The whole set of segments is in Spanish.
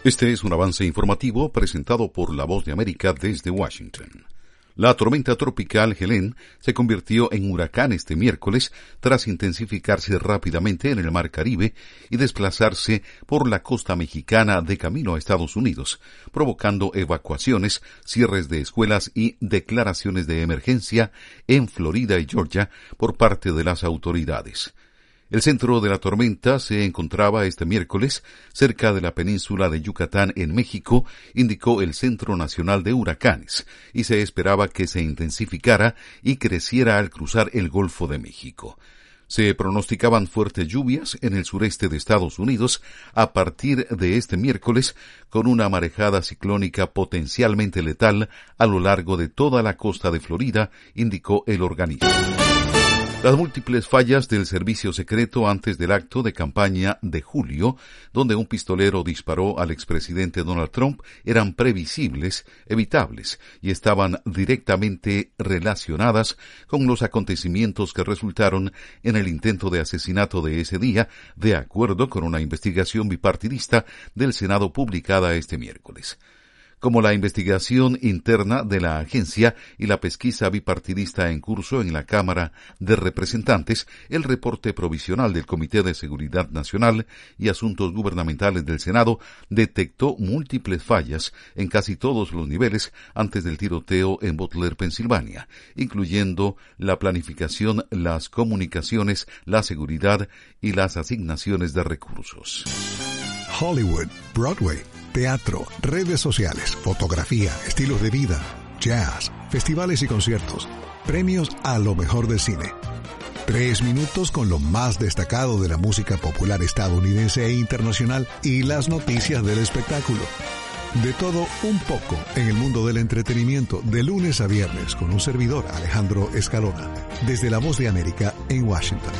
Este es un avance informativo presentado por La Voz de América desde Washington. La tormenta tropical Helene se convirtió en huracán este miércoles tras intensificarse rápidamente en el Mar Caribe y desplazarse por la costa mexicana de camino a Estados Unidos, provocando evacuaciones, cierres de escuelas y declaraciones de emergencia en Florida y Georgia por parte de las autoridades. El centro de la tormenta se encontraba este miércoles cerca de la península de Yucatán en México, indicó el Centro Nacional de Huracanes, y se esperaba que se intensificara y creciera al cruzar el Golfo de México. Se pronosticaban fuertes lluvias en el sureste de Estados Unidos a partir de este miércoles, con una marejada ciclónica potencialmente letal a lo largo de toda la costa de Florida, indicó el organismo. Las múltiples fallas del servicio secreto antes del acto de campaña de julio, donde un pistolero disparó al expresidente Donald Trump, eran previsibles, evitables y estaban directamente relacionadas con los acontecimientos que resultaron en el intento de asesinato de ese día, de acuerdo con una investigación bipartidista del Senado publicada este miércoles. Como la investigación interna de la agencia y la pesquisa bipartidista en curso en la Cámara de Representantes, el reporte provisional del Comité de Seguridad Nacional y Asuntos Gubernamentales del Senado detectó múltiples fallas en casi todos los niveles antes del tiroteo en Butler, Pensilvania, incluyendo la planificación, las comunicaciones, la seguridad y las asignaciones de recursos. Hollywood, Broadway, teatro, redes sociales, fotografía, estilos de vida, jazz, festivales y conciertos, premios a lo mejor del cine. 3 minutos con lo más destacado de la música popular estadounidense e internacional y las noticias del espectáculo. De todo un poco en el mundo del entretenimiento, de lunes a viernes, con un servidor, Alejandro Escalona, desde La Voz de América en Washington.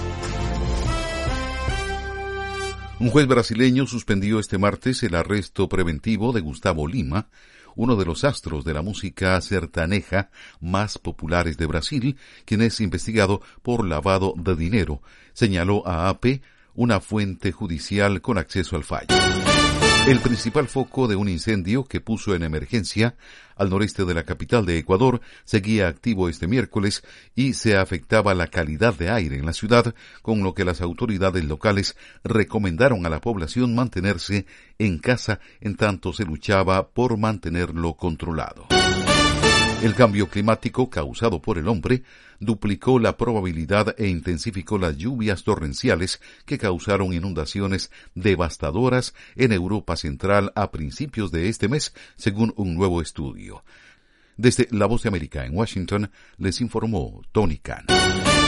Un juez brasileño suspendió este martes el arresto preventivo de Gustavo Lima, uno de los astros de la música sertaneja más populares de Brasil, quien es investigado por lavado de dinero, señaló a AP, una fuente judicial con acceso al fallo. El principal foco de un incendio que puso en emergencia al noreste de la capital de Ecuador seguía activo este miércoles y se afectaba la calidad de aire en la ciudad, con lo que las autoridades locales recomendaron a la población mantenerse en casa en tanto se luchaba por mantenerlo controlado. El cambio climático causado por el hombre duplicó la probabilidad e intensificó las lluvias torrenciales que causaron inundaciones devastadoras en Europa Central a principios de este mes, según un nuevo estudio. Desde La Voz de América en Washington, les informó Tony Khan.